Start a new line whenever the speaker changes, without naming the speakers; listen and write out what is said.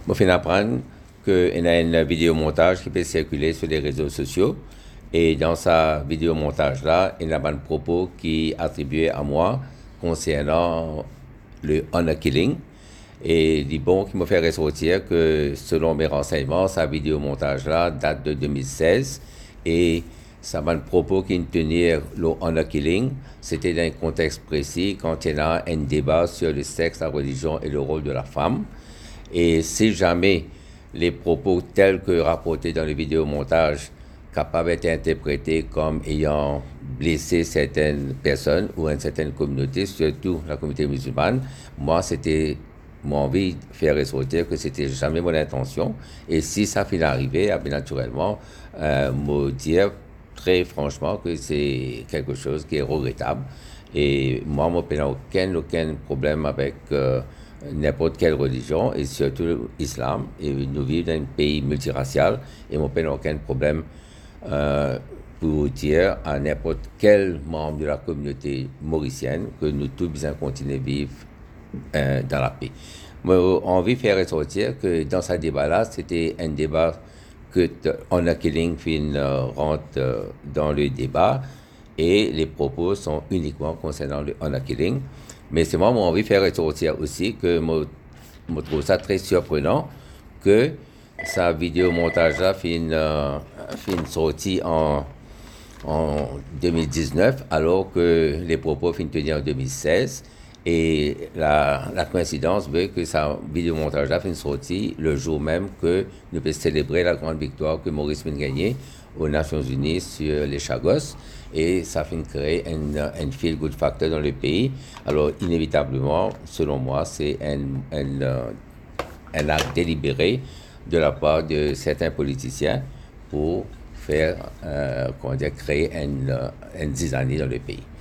Je viens d'apprendre qu'il y a une vidéomontage qui peut circuler sur les réseaux sociaux. Et dans sa vidéomontage-là, il y a un propos qui est attribué à moi concernant le honor killing. Et il dit bon, qui me fait ressortir que selon mes renseignements, sa vidéomontage-là date de 2016. Et ça m'a un propos qui tenait le honor killing. C'était dans un contexte précis quand il y a un débat sur le sexe, la religion et le rôle de la femme. Et si jamais les propos tels que rapportés dans le vidéomontage capables d'être interprétés comme ayant blessé certaines personnes ou une certaine communauté, surtout la communauté musulmane, moi, c'était mon envie de faire ressortir que c'était jamais mon intention. Et si ça finit d'arriver, bien naturellement, me dire très franchement que c'est quelque chose qui est regrettable. Et moi, je n'ai aucun problème avec n'importe quelle religion, et surtout l'islam. Et nous vivons dans un pays multiracial, et je n'ai aucun problème pour dire à n'importe quel membre de la communauté mauricienne que nous tous bien continuer à vivre dans la paix. Moi, j'ai envie de faire ressortir que dans ce débat-là, c'était un débat que Honor Killing rentre dans le débat, et les propos sont uniquement concernant le Honor Killing. Mais c'est moi, j'ai envie de faire ressortir aussi que je trouve ça très surprenant que sa vidéomontage-là fin sorti en 2019, alors que les propos finissent tenus en 2016. Et la coïncidence veut que sa vidéomontage-là finit sorti le jour même que nous pouvons célébrer la grande victoire que Maurice vient gagner aux Nations Unies sur les Chagos. Et ça finit créer un feel-good factor dans le pays. Alors, inévitablement, selon moi, c'est un acte délibéré de la part de certains politiciens pour faire, créer une zizanie dans le pays.